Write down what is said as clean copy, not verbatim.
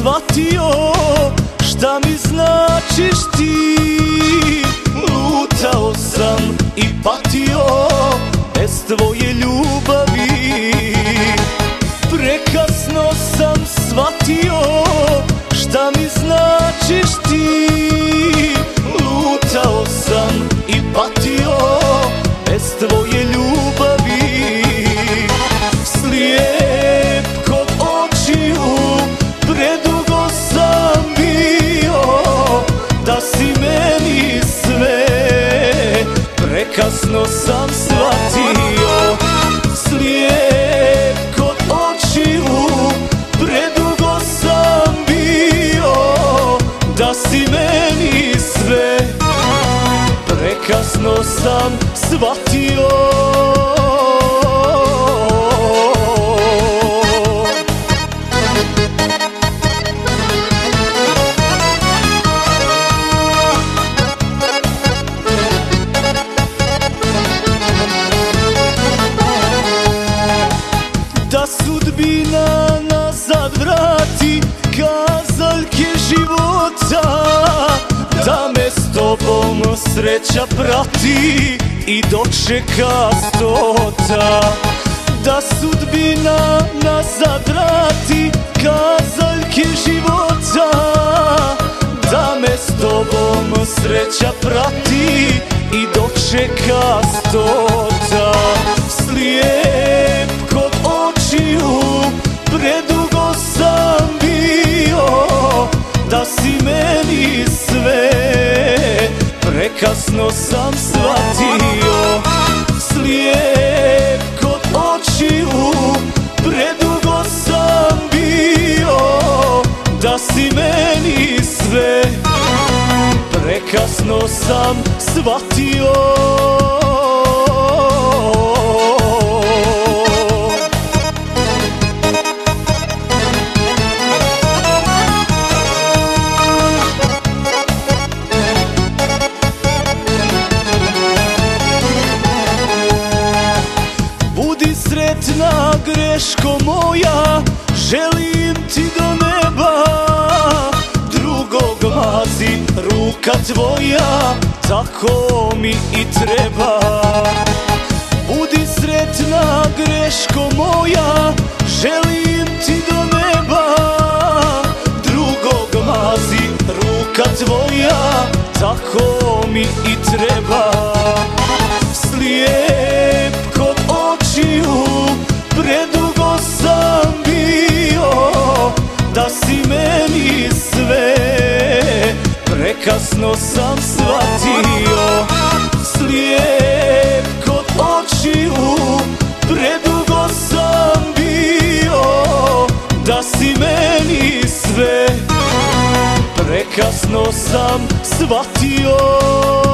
shvatio šta mi značiš ti. Lutao sam i patio bez tvoje ljubavi. Prekasno sam shvatio šta mi značiš ti. Lutao sam i patio bez tvoje ljubavi. Slijep kod očiju predugo sam bio da si meni sve. Prekasno sam shvatio. Slijep kod očiju predugo sam bio da si meni sve. Prekasno sam shvatio. Da sudbina nazad vrati kazaljke života, da me s tobom sreća prati i dočeka stota. Da sudbina nazad vrati kazaljke života, da me s tobom sreća prati i dočeka stota. Slijep kod očiju predugo sam bio da si meni sve. Prekasno sam shvatio. Slijep kod očiju predugo sam bio da si meni sve. Prekasno sam shvatio. Budi sretna greško moja, želim ti do neba. Drugog mazi ruka tvoja, tako mi i treba. Budi sretna greško moja, želim ti do neba. Drugog mazi ruka tvoja, tako mi i treba. Slijep kod očiju predugo sam bio da si meni sve. Prekasno sam shvatio. Slijep kod očiju predugo sam bio da si meni sve. Prekasno sam shvatio.